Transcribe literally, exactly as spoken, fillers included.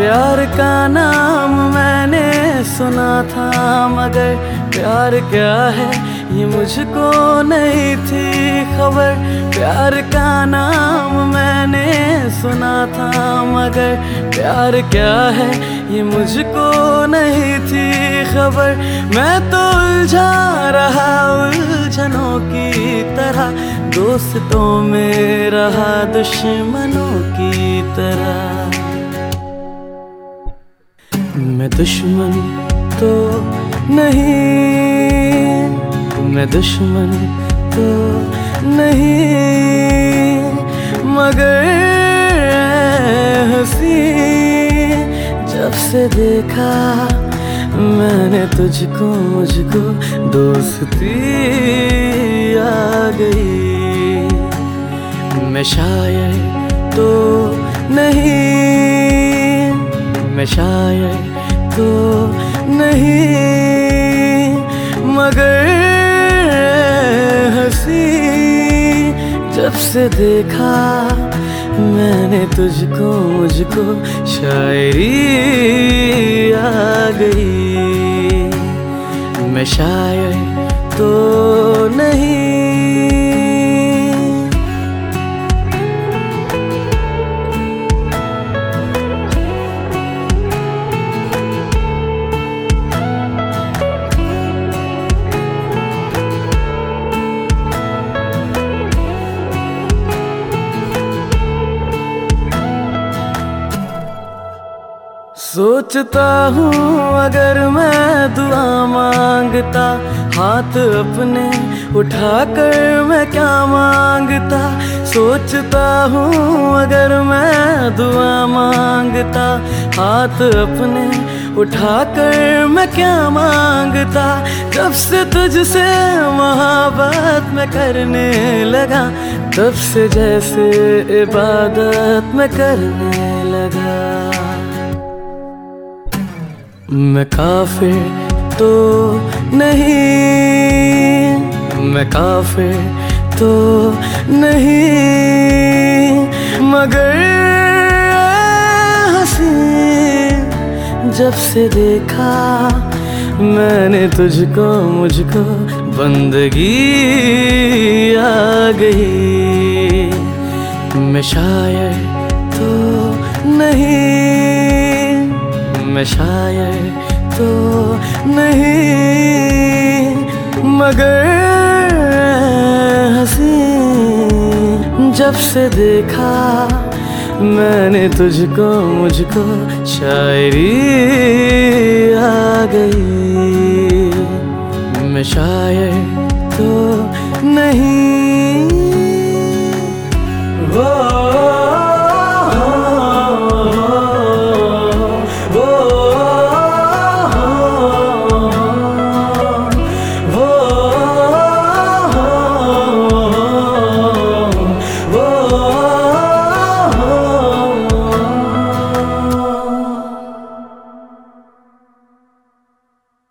प्यार का नाम मैंने सुना था, मगर प्यार क्या है ये मुझको नहीं थी खबर। प्यार का नाम मैंने सुना था, मगर प्यार क्या है ये मुझको नहीं थी खबर। मैं तो उलझा रहा उलझनों की तरह, दोस्तों में रहा दुश्मनों की तरह। मैं दुश्मन तो नहीं, मैं दुश्मन तो नहीं, मगर हंसी जब से देखा मैंने तुझको, मुझको दोस्ती आ गई। मैं शायर तो नहीं, मैं शायर तो नहीं, मगर हंसी जब से देखा मैंने तुझको, मुझको शायरी आ गई। मैं शायर तो नहीं। सोचता हूँ अगर मैं दुआ मांगता, हाथ अपने उठाकर मैं क्या मांगता। सोचता हूँ अगर मैं दुआ मांगता, हाथ अपने उठाकर मैं क्या मांगता। जब से तुझसे मोहब्बत मैं करने लगा, तब से जैसे इबादत मैं करने लगा। मैं काफिर तो नहीं, मैं काफिर तो नहीं, मगर हंसी जब से देखा मैंने तुझको, मुझको बंदगी आ गई। मैं शायर तो नहीं, मैं शायर तो नहीं, मगर हंसी जब से देखा मैंने तुझको, मुझको शायरी आ गई। मैं शायर तो नहीं।